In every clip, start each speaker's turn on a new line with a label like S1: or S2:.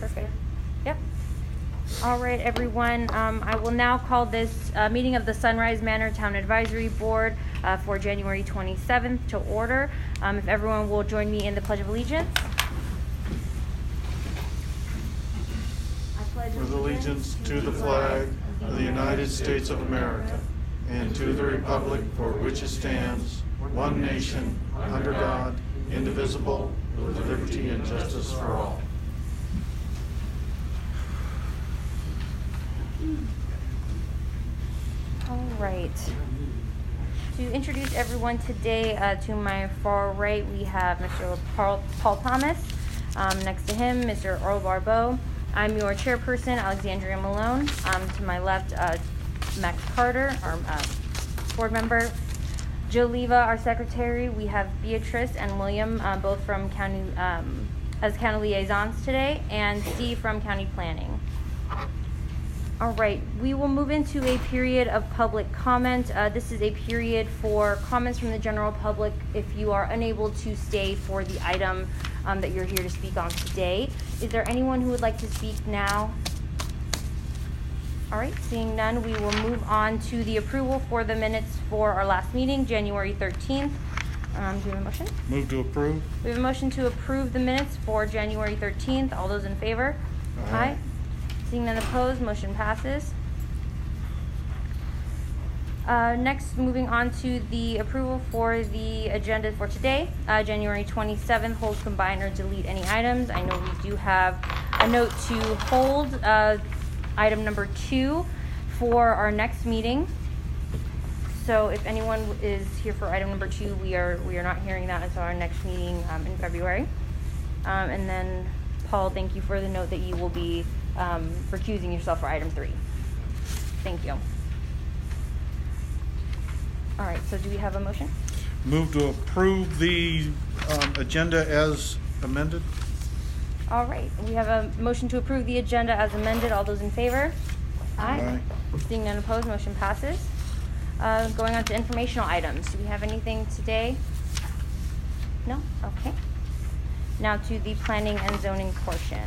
S1: Perfect. Yep. All right, everyone. I will now call this meeting of the Sunrise Manor Town Advisory Board for January 27th to order. If everyone will join me in the Pledge of Allegiance. I pledge
S2: allegiance to the flag of the United States of America and to the republic for which it stands, one nation, under God, indivisible, with liberty and justice for all.
S1: All right. To introduce everyone today, to my far right, we have Mr. Paul Thomas. Next to him, Mr. Earl Barbeau. I'm your chairperson, Alexandria Malone. To my left, Max Carter, our board member. Joe Leva, our secretary. We have Beatrice and William, both from county as county liaisons today, and Steve from county planning. All right, we will move into a period of public comment. This is a period for comments from the general public if you are unable to stay for the item that you're here to speak on today. Is there anyone who would like to speak now? All right, seeing none, we will move on to the approval for the minutes for our last meeting, January 13th. Do you have a motion?
S2: Move to approve.
S1: We have a motion to approve the minutes for January 13th. All those in favor? Aye. Seeing none opposed, motion passes. Next, moving on to the approval for the agenda for today, January 27th, hold, combine, or delete any items. I know we do have a note to hold item number 2 for our next meeting. So if anyone is here for item number 2, we are not hearing that until our next meeting in February. And then, Paul, thank you for the note that you will be recusing yourself for item 3. Thank you. All right, so do we have a motion?
S2: Move to approve the agenda as amended.
S1: All right, we have a motion to approve the agenda as amended. All those in favor? Aye. Seeing none opposed, motion passes. Going on to informational items. Do we have anything today? No? Okay. Now to the planning and zoning portion.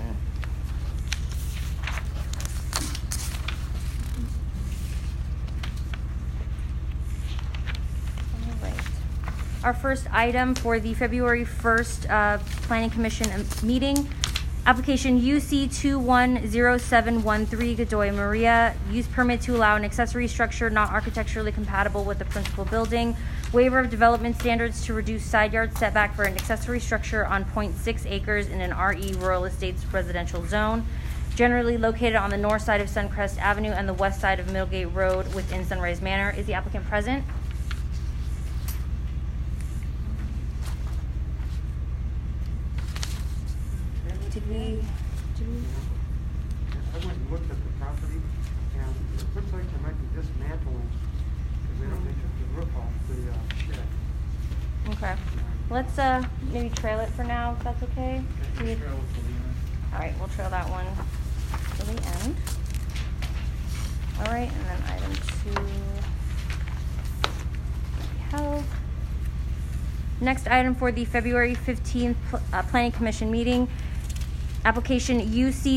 S1: Our first item for the February 1st Planning Commission meeting, application UC 210713 Godoy Maria, use permit to allow an accessory structure not architecturally compatible with the principal building, waiver of development standards to reduce side yard setback for an accessory structure on 0.6 acres in an RE Rural Estates residential zone, generally located on the north side of Suncrest Avenue and the west side of Middlegate Road within Sunrise Manor. Is the applicant present? Did we?
S3: I went and looked at the property, and it looks like they might be dismantling because they took the roof off the shed.
S1: Okay. Let's maybe trail it for now, if that's okay. All right, we'll trail that one to the end. All right, and then item 2 we have. Next item for the February 15th Planning Commission meeting. Application UC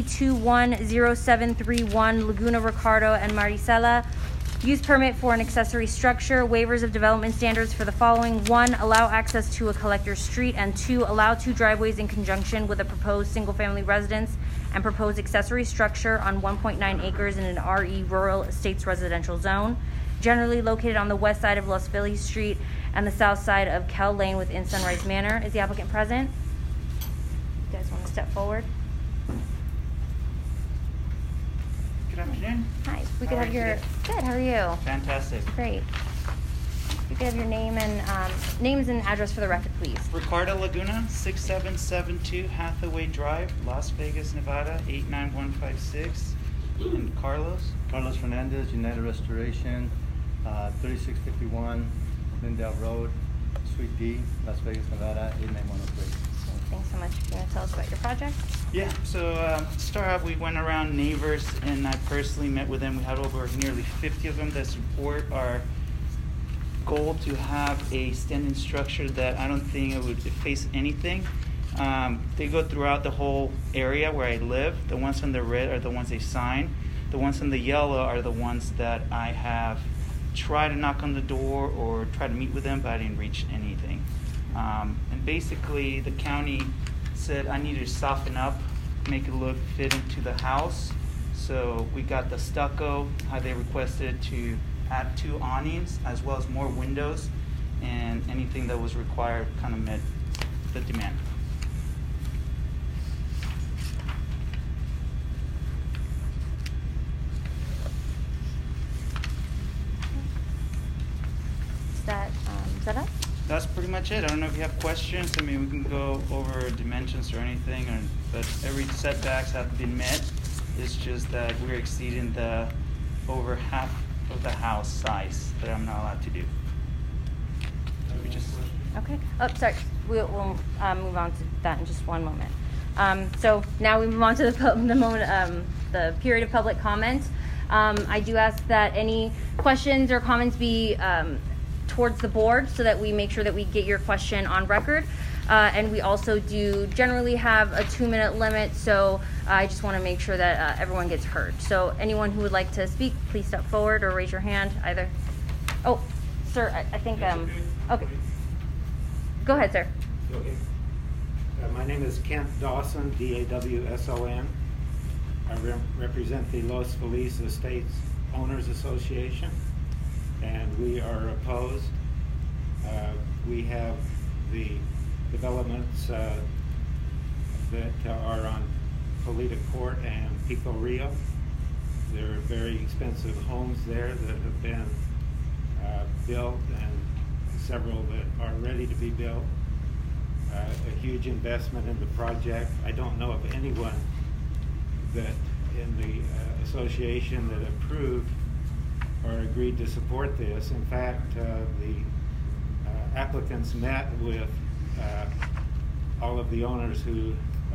S1: 210731 Laguna Ricardo and Maricela. Use permit for an accessory structure. Waivers of development standards for the following. 1, allow access to a collector's street. And 2, allow 2 driveways in conjunction with a proposed single-family residence and proposed accessory structure on 1.9 acres in an RE Rural Estates residential zone, generally located on the west side of Los Feliz Street and the south side of Kell Lane within Sunrise Manor. Is the applicant present? You guys want to step forward?
S4: Good afternoon.
S1: Hi. We could have your good. How are you?
S4: Fantastic.
S1: Great. We could have your name and names and address for the record, please.
S4: Ricardo Laguna, 6772 Hathaway Drive, Las Vegas, Nevada 89156. And Carlos
S5: Fernandez, United Restoration, 3651 Glendale Road, Suite D, Las Vegas, Nevada 89103.
S1: Thanks so much. You want to tell us about your project?
S4: Yeah, so to start off, we went around neighbors and I personally met with them. We had over nearly 50 of them that support our goal to have a standing structure that I don't think it would face anything. They go throughout the whole area where I live. The ones in the red are the ones they sign. The ones in the yellow are the ones that I have tried to knock on the door or try to meet with them, but I didn't reach anything. And basically, the county said I needed to soften up, make it look fit into the house. So we got the stucco, how they requested to add 2 awnings as well as more windows, and anything that was required kind of met the demand.
S1: Is that it?
S4: That's pretty much it. I don't know if you have questions. I mean, we can go over dimensions or anything, but every setbacks have been met. It's just that we're exceeding the over half of the house size that I'm not allowed to do. So we just.
S1: Okay. Oh, sorry. We'll move on to that in just one moment. So now we move on to the period of public comment. I do ask that any questions or comments be towards the board so that we make sure that we get your question on record. And we also do generally have a 2-minute limit, so I just want to make sure that everyone gets heard. So anyone who would like to speak, please step forward or raise your hand either. Oh, sir, I think, okay. Go ahead, sir.
S6: Okay. My name is Kent Dawson, D-A-W-S-O-N. I represent the Los Feliz Estates Owners Association, and we are opposed. We have the developments that are on Polita Court and Pico Rio. There are very expensive homes there that have been built, and several that are ready to be built. A huge investment in the project. I don't know of anyone that in the association that approved or agreed to support this. In fact, the applicants met with all of the owners who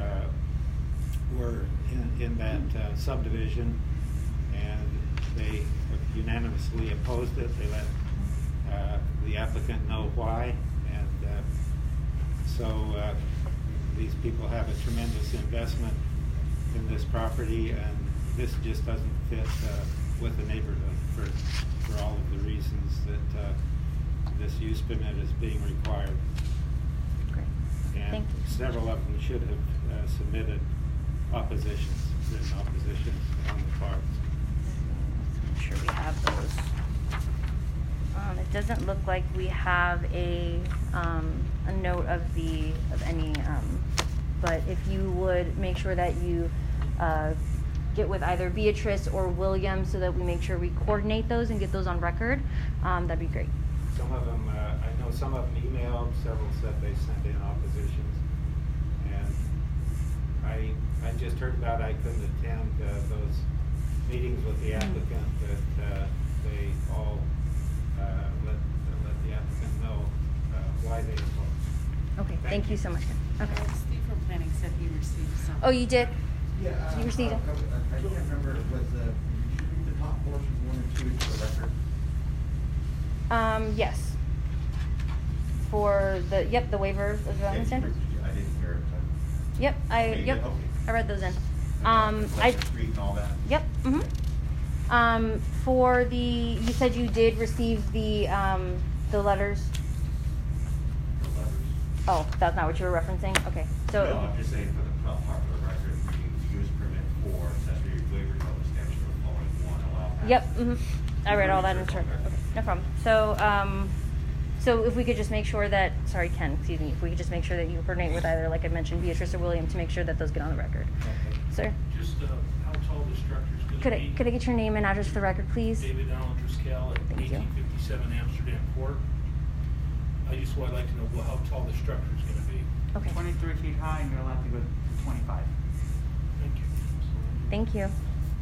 S6: were in that subdivision, and they unanimously opposed it. They let the applicant know why, and so these people have a tremendous investment in this property, and this just doesn't fit with the neighborhood for all of the reasons that this use permit is being required.
S1: Great.
S6: And
S1: Thank you.
S6: several of them should have submitted oppositions, written oppositions on the parts.
S1: I'm sure we have those. It doesn't look like we have a note of any, but if you would make sure that you get with either Beatrice or William so that we make sure we coordinate those and get those on record, that'd be great.
S6: Some of them, I know some of them emailed, several said they sent in oppositions, and I just heard about I couldn't attend those meetings with the applicant, that they all let the applicant know why they opposed.
S1: Okay, thank you so much. Okay.
S7: Steve from planning said he received some.
S1: Oh, you did?
S8: Yeah.
S1: You received it?
S8: I can't remember, was the top portions 1 and 2 to the record?
S1: Yes. For the waiver of development.
S8: I didn't hear it.
S1: Yep,
S8: Okay.
S1: I read those in.
S8: Street and all that?
S1: Yep. For you said you did receive the letters.
S8: The letters?
S1: Oh, that's not what you were referencing? Okay, so.
S8: No, I'm just saying for the top part of the record, the use permit for accessory waiver notice, statute of following 1 allow.
S1: Yep, I read all that in turn. Okay, no problem. So, so if we could just make sure that, sorry, Ken, excuse me, if we could just make sure that you coordinate with either, like I mentioned, Beatrice or William to make sure that those get on the record.
S6: Okay.
S1: Sir?
S9: Just how tall the structure's going to be.
S1: Could I get your name and address for the record, please?
S9: David Allen Driscoll at
S1: Thank you.
S9: 1857 Amsterdam Court. I just would like to know how tall the structure's going to be.
S1: Okay,
S4: 23 feet high, and you're allowed to go to 25.
S9: Thank you.
S1: thank you.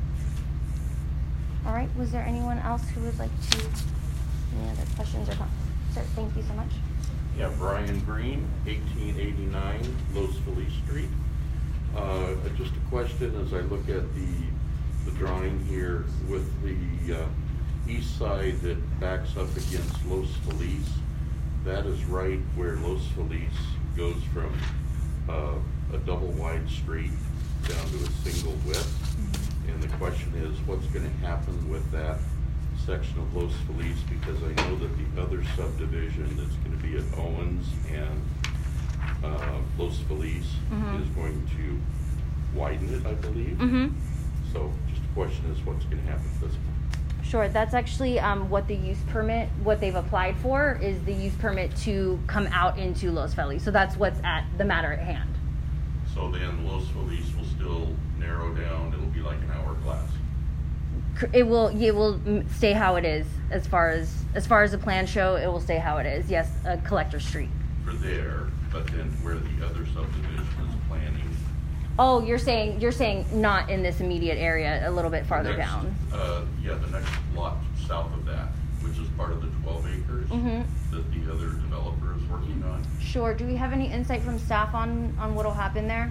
S1: All right, was there anyone else who would like to, any other questions or comments? Sir, thank you so much.
S10: Yeah, Brian Green, 1889 Los Feliz Street. Just a question as I look at the drawing here with the east side that backs up against Los Feliz. That is right where Los Feliz goes from a double wide street down to a single width. And the question is, what's gonna happen with that section of Los Feliz? Because I know that the other subdivision that's gonna be at Owens and Los Feliz is going to widen it, I believe. So just the question is, what's gonna happen to this one?
S1: Sure, that's actually what the use permit, what they've applied for is the use permit to come out into Los Feliz. So that's what's at the matter at hand.
S10: So then Los Feliz will still narrow down, it'll be like an hourglass.
S1: It will stay how it is as far as the plans show. It will stay how it is. Yes, a collector street.
S10: For there, but then where the other subdivision is planning.
S1: Oh, you're saying not in this immediate area, a little bit farther down.
S10: Yeah, the next lot south of that, which is part of the 12 acres that the other developer is working on.
S1: Sure. Do we have any insight from staff on what'll happen there?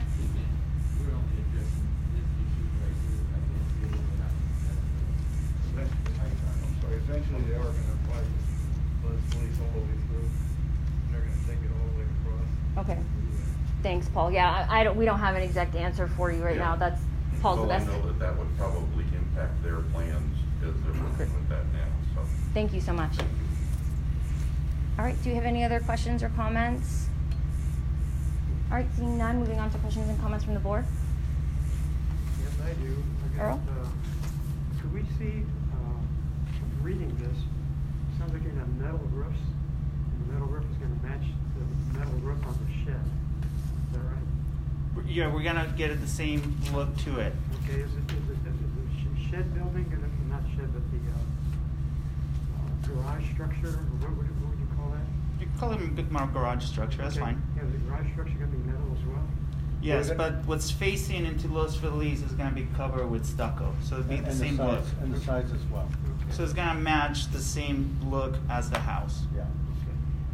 S2: Eventually they are gonna apply Los Feliz all the way through, and they're gonna take it all the way across.
S1: Okay. Thanks, Paul. Yeah, we don't have an exact answer for you right now. That's Paul's the best.
S10: I know that would probably impact their plans as they're working with that now, so.
S1: Thank you so much. All right, do you have any other questions or comments? All right, seeing none, moving on to questions and comments from the board.
S3: Yes, I do.
S1: Earl?
S3: Could we see, reading this, sounds like you're gonna have metal roofs, and the metal roof is gonna match the metal roof on the shed. Is that right?
S4: Yeah, we're gonna get it the same look to it.
S3: Okay, is the shed building gonna, not shed, but the garage structure, or what would you call that?
S4: You can call it a big garage structure, that's
S3: Okay,
S4: fine.
S3: Yeah, the garage structure gonna be metal as well?
S4: Yes, but what's facing into Los Feliz is gonna be covered with stucco, so it'll be the same look.
S5: And the sides as well.
S3: Okay.
S4: So it's gonna match the same look as the house.
S5: Yeah.
S3: Okay.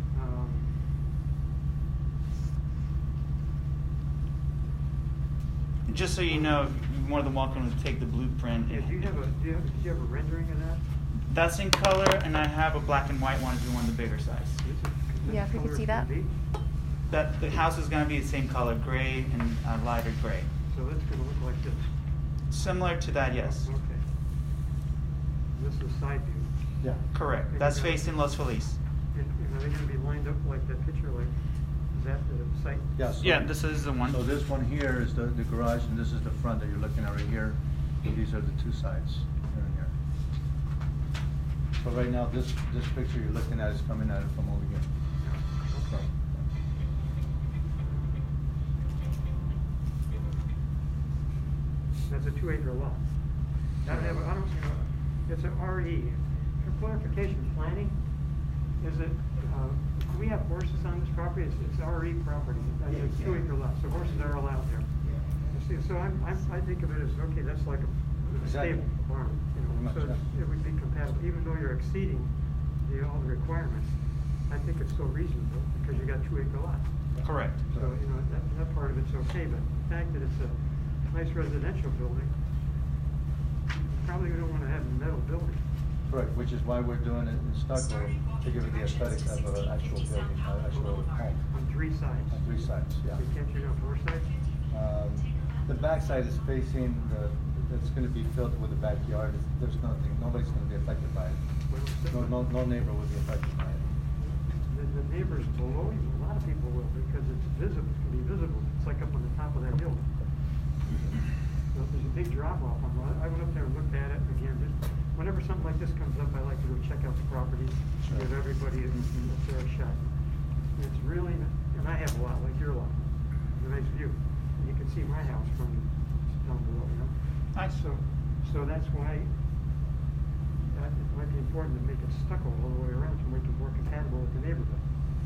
S4: Just so you know, you're more than welcome to take the blueprint.
S3: Yeah, do you have a rendering of that?
S4: That's in color, and I have a black and white one if you want the bigger size.
S1: Yeah, if we could see that.
S4: That the house is gonna be the same color, gray and lighter gray.
S3: So that's gonna look like this?
S4: Similar to that, yes.
S3: Okay. This is side view.
S5: Yeah.
S4: Correct.
S3: And
S4: That's
S3: you're gonna-
S4: facing Los Feliz.
S3: And are they gonna be lined up like that picture, like, is that the site?
S5: Yeah, so
S4: Yeah, this is the one.
S5: So this one here is the garage, and this is the front that you're looking at right here. And these are the two sides, here and here. So right now, this picture you're looking at is coming at it from over here.
S3: Okay. That's a 2-acre lot. I don't, it's an RE. For clarification, planning, is it, do we have horses on this property? It's RE property, it's a 2-acre lot, so horses are allowed there. You see, so I think of it as, okay, that's like a
S5: Exactly.
S3: stable barn,
S5: Pretty much,
S3: so
S5: yeah.
S3: it would be compatible, even though you're exceeding all the requirements. I think it's still reasonable, because you got 2-acre lots.
S4: Correct.
S3: So, that part of it's okay, but the fact that it's a nice residential building, probably we don't wanna have a metal building.
S5: Correct, which is why we're doing it in stucco, to give it the aesthetic of an actual building, an actual home.
S3: On 3 sides.
S5: On 3 sides, yeah.
S3: You can't you on 4 sides?
S5: The back side is facing it's gonna be filled with the backyard. There's nobody's gonna be affected by it. No neighbor will be affected by it.
S3: The neighbors below you, a lot of people will, because it's visible, it's gonna be visible. It's like up on the top of that hill. So there's a big drop off. I went up there and looked at it again. Whenever something like this comes up, I like to go check out the property,
S5: Sure.
S3: give everybody a fair shot. It's really, and I have a lot like your lot, a nice view. And you can see my house from down below,
S4: Nice.
S3: So that's why it might be important to make it stucco all the way around to make it more compatible with the neighborhood.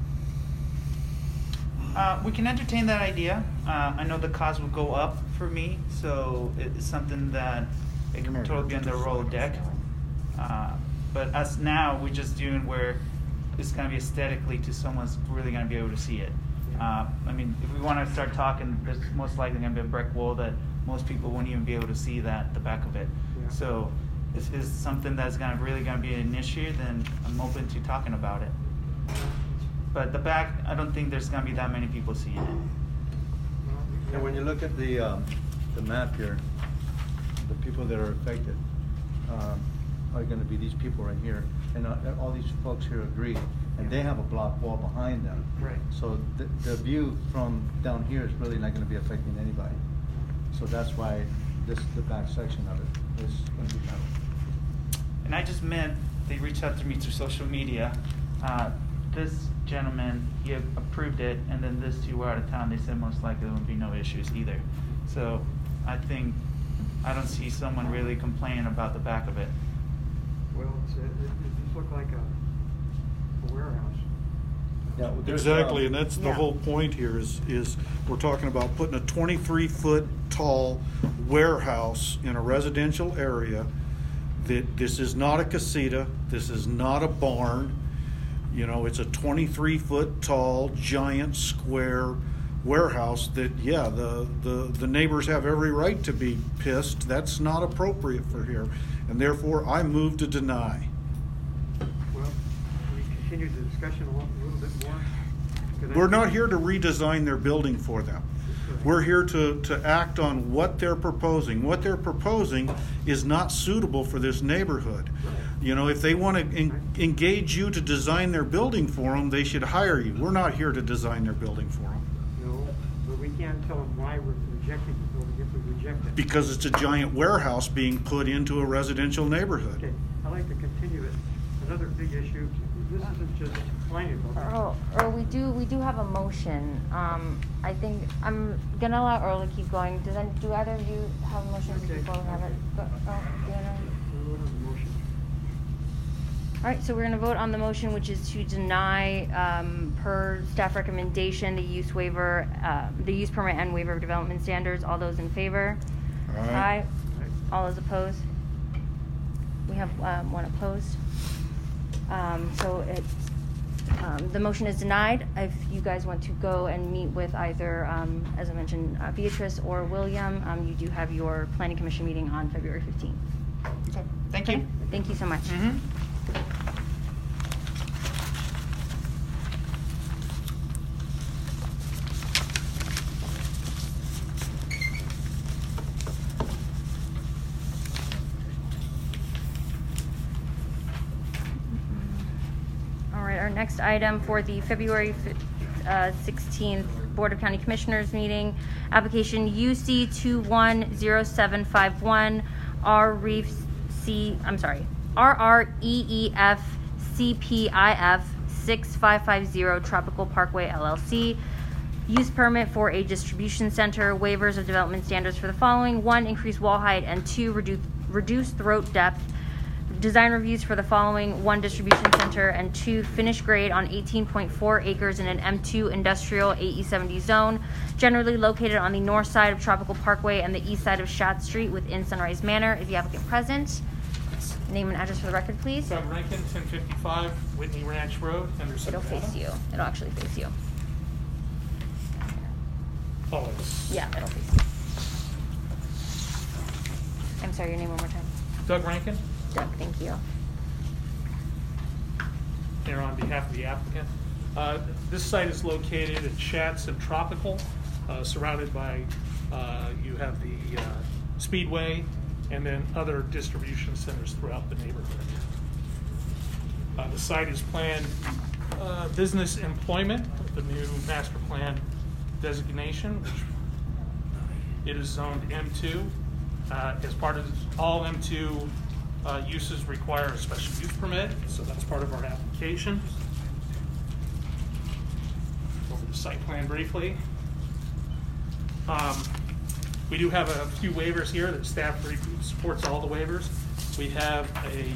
S4: We can entertain that idea. I know the cost will go up for me, so it's something that it can totally be on the Rolodeck. But us now, we're just doing where it's going to be aesthetically to someone's really going to be able to see it. I mean, if we want to start talking, there's most likely going to be a brick wall that most people won't even be able to see the back of it.
S3: Yeah.
S4: So if it's something that's really going to be an issue, then I'm open to talking about it. But the back, I don't think there's going to be that many people seeing it.
S5: And when you look at the map here, the people that are affected are gonna be these people right here. And all these folks here agree, and they have a block wall behind them.
S3: Right.
S5: So the view from down here is really not gonna be affecting anybody. So that's why the back section of it is gonna be metal.
S4: And I just meant, they reached out to me through social media. This gentleman, he approved it, and then this two were out of town. They said most likely there would be no issues either. So I don't see someone really complaining about the back of it.
S3: Well, it just looked like a warehouse.
S5: Yeah, well, there's,
S2: Exactly, and that's the
S1: Yeah.
S2: whole point here is we're talking about putting a 23-foot tall warehouse in a residential area. That this is not a casita, this is not a barn. You know, it's a 23-foot tall, giant square warehouse that, yeah, the neighbors have every right to be pissed. That's not appropriate for here. And therefore, I move to deny.
S3: Well, we continue the discussion a little bit more. 'Cause
S2: We're not here to redesign their building for them. We're here to act on what they're proposing. What they're proposing is not suitable for this neighborhood. You know, if they want to engage you to design their building for them, they should hire you. We're not here to design their building for them.
S3: No, but we can't tell them why we're rejecting the building if we reject it.
S2: Because it's a giant warehouse being put into a residential neighborhood.
S3: Okay, I'd like to continue it. Another big issue, this isn't just complaining about it.
S1: Earl, we do have a motion. I think I'm gonna allow Earl to keep going. Do either of you have a motion
S3: Okay.
S1: before we have it? Oh, do you wanna?
S3: We're voting on the motion.
S1: All right, so we're gonna vote on the motion, which is to deny, per staff recommendation, the use waiver, the use permit and waiver of development standards. All those in favor?
S2: Aye.
S1: All those opposed? We have one opposed. So the motion is denied. If you guys want to go and meet with either, as I mentioned, Beatrice or William, you do have your planning commission meeting on February 15th.
S4: Okay, thank you.
S1: Thank you so much.
S4: Mm-hmm.
S1: All right, our next item for the February 16th Board of County Commissioners meeting, application UC 210751, RREEF CPIF 6550 Tropical Parkway LLC. Use permit for a distribution center, waivers of development standards for the following: 1, increase wall height, and 2, reduce throat depth. Design reviews for the following: 1, distribution center, and 2, finished grade on 18.4 acres in an M2 industrial AE70 zone, generally located on the north side of Tropical Parkway and the east side of Schadt Street within Sunrise Manor. Is the applicant present? Name and address for the record, please.
S9: Doug Rankin, 1055 Whitney Ranch Road, Henderson,
S1: It'll face
S9: Nevada.
S1: you. It'll actually face you.
S9: Oh, it's
S1: Yeah, it'll face you. I'm sorry, your name one more time.
S9: Doug Rankin,
S1: Doug, thank you.
S9: here on behalf of the applicant. This site is located at Schatz and Tropical, surrounded by, you have the Speedway and then other distribution centers throughout the neighborhood. The site is planned business employment, the new master plan designation, which it is zoned M2. As part of all M2 uses require a special use permit, so that's part of our application. Over the site plan briefly. We do have a few waivers here that staff supports all the waivers. We have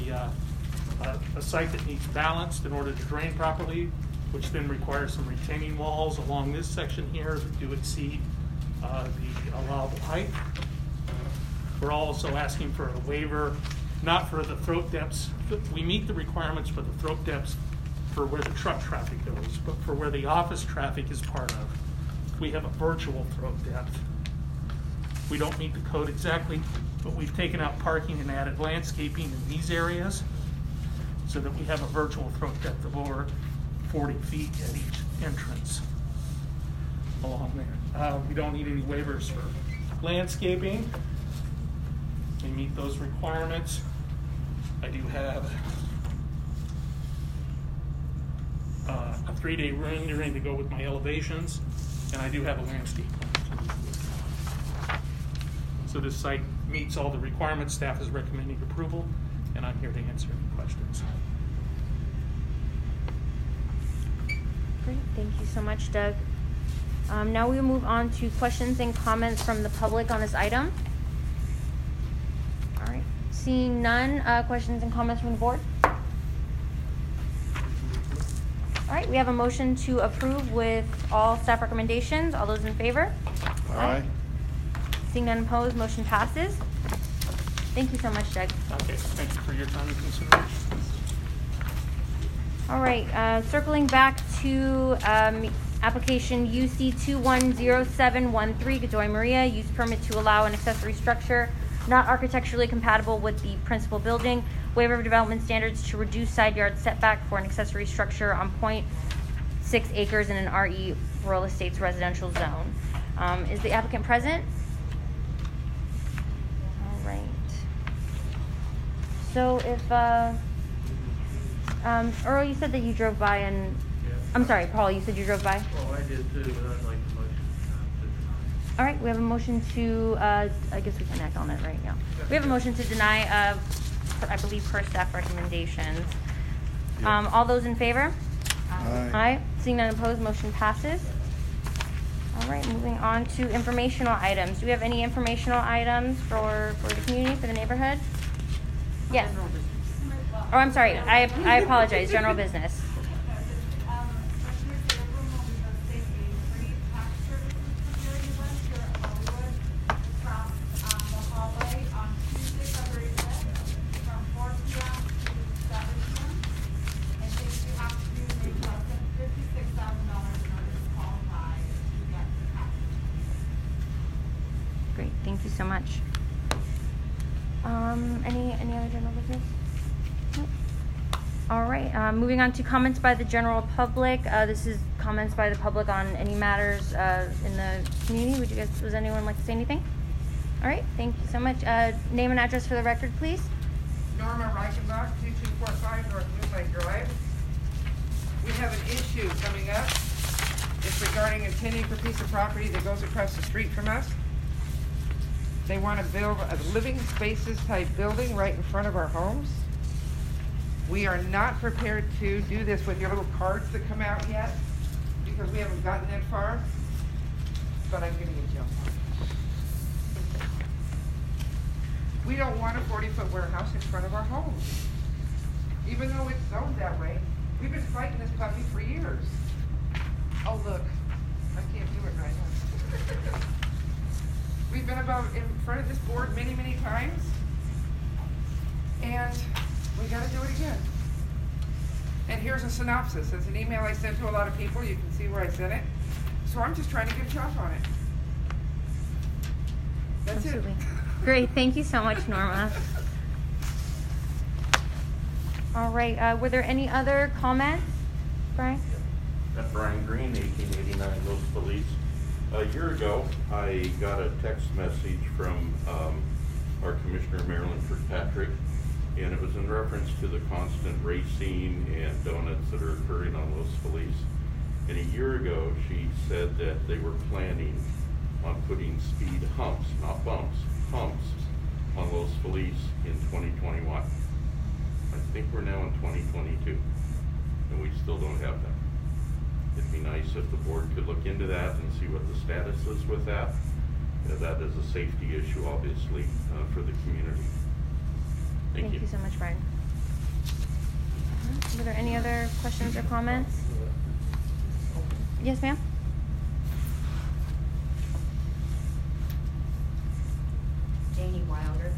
S9: a site that needs balanced in order to drain properly, which then requires some retaining walls along this section here that do exceed the allowable height. We're also asking for a waiver, not for the throat depths. We meet the requirements for the throat depths for where the truck traffic goes, but for where the office traffic is part of, we have a virtual throat depth. We don't meet the code exactly, but we've taken out parking and added landscaping in these areas so that we have a virtual throat depth of over 40 feet at each entrance along there. We don't need any waivers for landscaping. We meet those requirements. I do have a 3-day rendering to go with my elevations, and I do have a landscape plan. So this site meets all the requirements. Staff is recommending approval, and I'm here to answer any questions.
S1: Great, thank you so much, Doug. Now we will move on to questions and comments from the public on this item. All right, seeing none, questions and comments from the board? All right, we have a motion to approve with all staff recommendations. All those in favor?
S2: Aye.
S1: Seeing none opposed, motion passes. Thank you so much, Doug.
S9: Okay, thank you for your time and consideration.
S1: All right, circling back to application UC 210713, Godoy Maria, use permit to allow an accessory structure not architecturally compatible with the principal building, waiver of development standards to reduce side yard setback for an accessory structure on 0.6 acres in an RE Rural Estates residential zone. Is the applicant present? All right. So if, Earl, you said that you drove by and, I'm sorry, Paul, you said you drove by?
S11: Well, I did too, but I'd like the motion to deny.
S1: All right, we have a motion to, I guess we can act on it right now. We have a motion to deny, I believe, per staff recommendations. All those in favor?
S2: Aye.
S1: Aye. Seeing none opposed, motion passes. All right, moving on to informational items. Do we have any informational items for the community, for the neighborhood? Yes. Oh, I'm sorry. I apologize. General business. Great. Thank you so much. Any other general business? Nope. All right, moving on to comments by the general public. This is comments by the public on any matters in the community. Would anyone like to say anything? All right, thank you so much. Name and address for the record, please.
S12: Norma Reichenbach, 2245 North Moonlight Drive. We have an issue coming up. It's regarding a 10-acre piece of property that goes across the street from us. They want to build a living spaces type building right in front of our homes. We are not prepared to do this with your little cards that come out yet because we haven't gotten that far, but I'm gonna get you. We don't want a 40-foot warehouse in front of our homes. Even though it's zoned that way, we've been fighting this puppy for years. Oh look, I can't do it right now. We've been about in front of this board many, many times, and we gotta do it again. And here's a synopsis. It's an email I sent to a lot of people. You can see where I sent it. So I'm just trying to get jump on it. That's
S1: Absolutely.
S12: it.
S1: Great, thank you so much, Norma. All right, were there any other comments, Brian?
S10: Brian Green, 1889 Los Feliz. A year ago, I got a text message from our Commissioner, Marilyn Kirkpatrick, and it was in reference to the constant racing and donuts that are occurring on Los Feliz. And a year ago, she said that they were planning on putting speed humps, not bumps, humps on Los Feliz in 2021. I think we're now in 2022, and we still don't have them. It'd be nice if the board could look into that and see what the status is with that. That is a safety issue, obviously, for the community. Thank you.
S1: Thank you so much, Brian. Were there any other questions or comments? Yes, ma'am?
S13: Janie Wilder,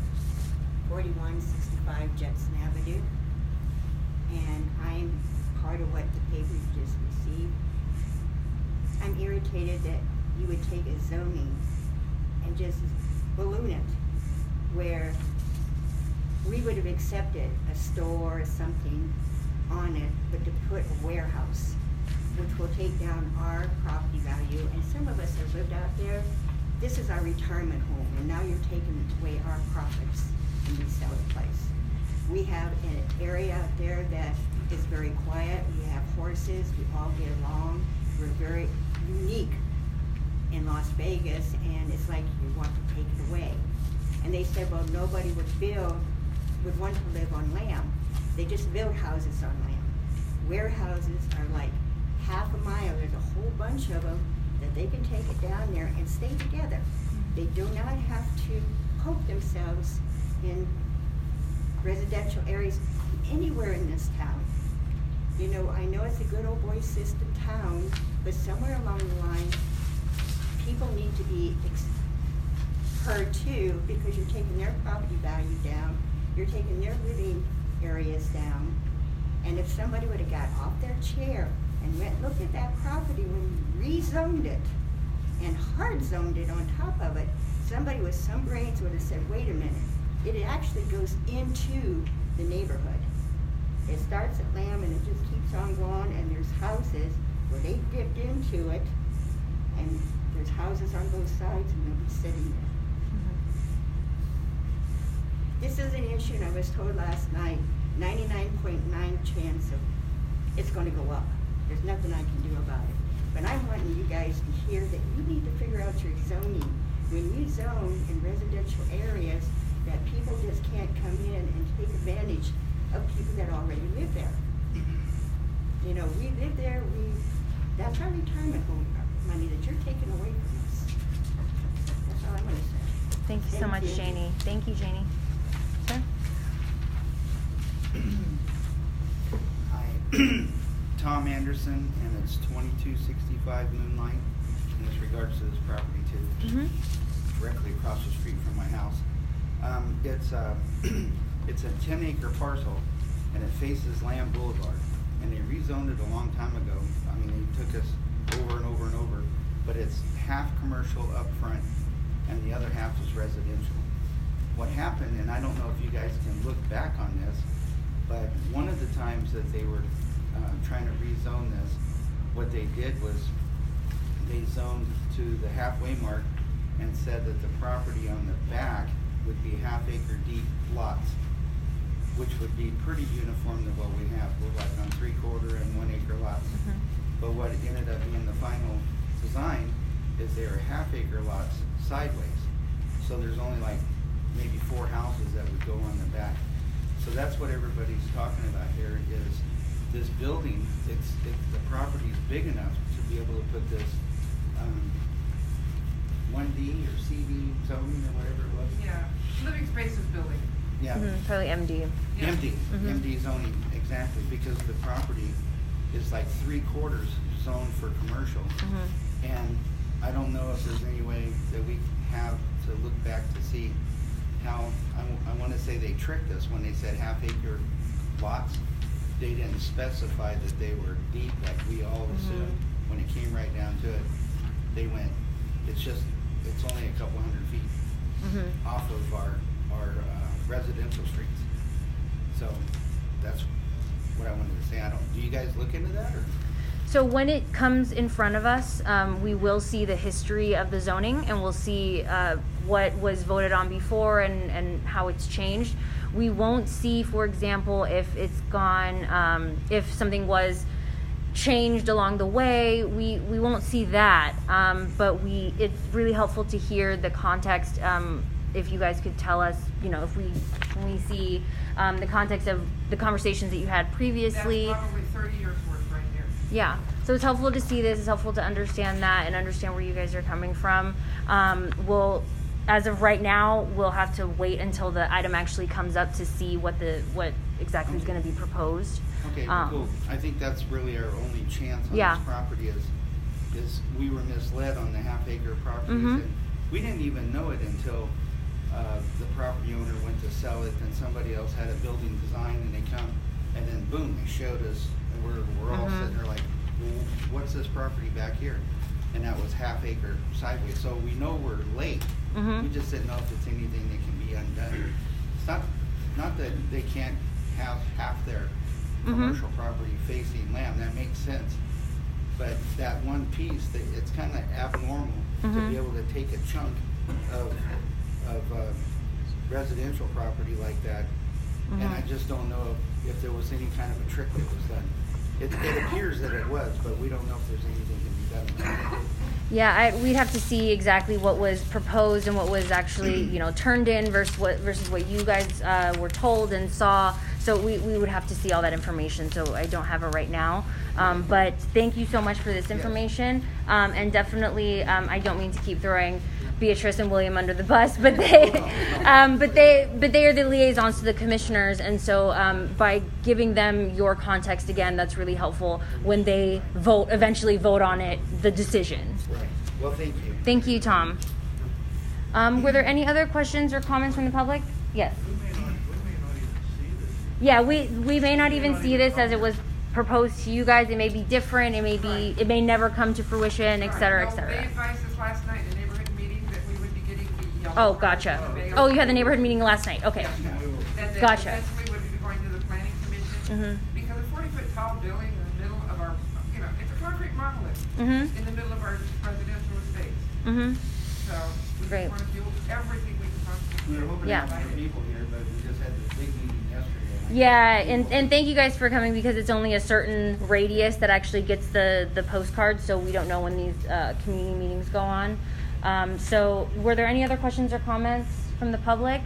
S13: 4165 Judson Avenue. And I'm part of what the papers just received. I'm irritated that you would take a zoning and just balloon it, where we would have accepted a store or something on it, but to put a warehouse which will take down our property value, and some of us have lived out there. This is our retirement home, and now you're taking away our profits when we sell the place. We have an area out there that is very quiet. We have horses, we all get along. We're very unique in Las Vegas, and it's like you want to take it away. And they said, well, nobody would want to live on land. They just build houses on land. Warehouses are like half a mile. There's a whole bunch of them that they can take it down there and stay together. They do not have to poke themselves in residential areas anywhere in this town. You know, I know it's a good old boy system town, but somewhere along the line, people need to be heard too, because you're taking their property value down, you're taking their living areas down, and if somebody would have got off their chair and went look at that property when we rezoned it and hard zoned it on top of it, somebody with some brains would have said, wait a minute, it actually goes into the neighborhood. It starts at Lamb and it just keeps on going, and there's houses where they dipped into it, and there's houses on both sides, and they'll be sitting there. This is an issue, and I was told last night, 99.9 chance of it's going to go up. There's nothing I can do about it. But I'm wanting you guys to hear that you need to figure out your zoning. When you zone in residential areas, that people just can't come in and take advantage of people that already live there. You know, we live there, that's our retirement home money that you're taking away from us. That's all I'm going to say.
S1: Thank you so much, Janie. Thank you, Janie. Sir?
S14: Hi, Tom Anderson, and it's 2265 Moonlight. In this regards to this property too, directly across the street from my house. It's a 10-acre parcel, and it faces Lamb Boulevard. And they rezoned it a long time ago. I mean, they took us over and over and over, but it's half commercial up front, and the other half is residential. What happened, and I don't know if you guys can look back on this, but one of the times that they were trying to rezone this, what they did was they zoned to the halfway mark and said that the property on the back would be half-acre deep lots, which would be pretty uniform to what we have. We're like on 3/4 and 1 acre lots. But what ended up being the final design is they are half-acre lots sideways. So there's only like maybe 4 houses that would go on the back. So that's what everybody's talking about here is this building, the property's big enough to be able to put this 1D or CD zoning or whatever it was.
S12: Yeah, living spaces building.
S14: Yeah.
S1: Probably MD.
S12: Yeah.
S14: MD zoning, exactly, because the property is like 3/4 zoned for commercial. And I don't know if there's any way that we have to look back to see how, I want to say they tricked us when they said half-acre lots. They didn't specify that they were deep like we all assumed. When it came right down to it, they went, it's only a couple hundred feet off of our residential streets. So that's what I wanted to say. Do you guys look into that? Or?
S1: So when it comes in front of us, we will see the history of the zoning, and we'll see what was voted on before and how it's changed. We won't see, for example, if it's gone, if something was changed along the way. We won't see that, but it's really helpful to hear the context. If you guys could tell us, you know, when we see the context of the conversations that you had previously.
S12: That's probably 30 years worth right here.
S1: Yeah, so it's helpful to see this. It's helpful to understand that and understand where you guys are coming from. As of right now, we'll have to wait until the item actually comes up to see what exactly is going to be proposed.
S14: Okay, cool. I think that's really our only chance on this property is we were misled on the half-acre properties. We didn't even know it until the property owner went to sell it, and somebody else had a building design, and they come, and then boom, they showed us, and we're all sitting there like, well, what's this property back here? And that was half-acre sideways. So we know we're late. We just didn't know if it's anything that can be undone. It's not that they can't have half their commercial property facing Lamb. That makes sense but that one piece, it's kind of abnormal to be able to take a chunk of residential property like that. And I just don't know if there was any kind of a trick that was done. It appears that it was, but we don't know if there's anything that can be done about it.
S1: Yeah, we'd have to see exactly what was proposed and what was actually, turned in versus what you guys were told and saw. So we would have to see all that information. So I don't have it right now. But thank you so much for this information. And definitely, I don't mean to keep throwing Beatrice and William under the bus, but they are the liaisons to the commissioners, and so by giving them your context again, that's really helpful when they eventually vote on it, the decision.
S14: Right. Well, thank you.
S1: Thank you, Tom. Were there any other questions or comments from the public? Yes.
S11: We may not even see this.
S1: Yeah, we may not even see this as it was proposed to you guys. It may be different. It may never come to fruition, et cetera, et
S12: They
S1: cetera.
S12: advised us last night in the neighborhood meeting that we would be getting the yellow.
S1: Oh, gotcha. Oh, you had the neighborhood meeting last night. Okay.
S12: And then
S1: Gotcha.
S12: eventually we would be going to the planning commission. Because a 40-foot tall building in the middle of our, it's a concrete monolith in the middle of our residential estates. So we
S1: Great.
S12: just want to do everything we can possibly
S14: We were hoping to
S1: Yeah.
S14: have more people here, but we just had this big meeting yesterday.
S1: Yeah, and thank you guys for coming, because it's only a certain radius that actually gets the postcard, so we don't know when these community meetings go on. So were there any other questions or comments from the public?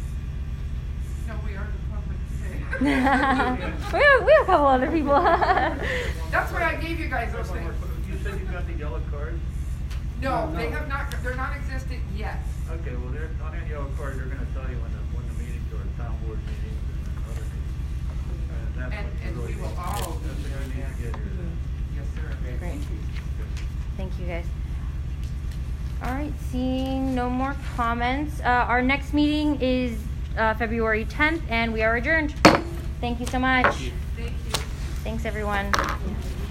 S12: No, we are the public today.
S1: we have a couple other people.
S12: That's why I gave you guys those things.
S11: You said you got the yellow cards?
S12: No, they have not, they're not existent yet.
S11: Okay, well, they're on that yellow card, they're gonna tell you when the meetings are, town board meetings and other meetings. And that's what you
S12: And
S11: really
S12: we will
S11: need.
S12: all.
S11: That's what you need to get here then.
S12: Yes, sir.
S1: Great. Thank you, guys. All right, seeing no more comments. Our next meeting is February 10th, and we are adjourned. Thank you so much.
S12: Thank you.
S1: Thanks, everyone.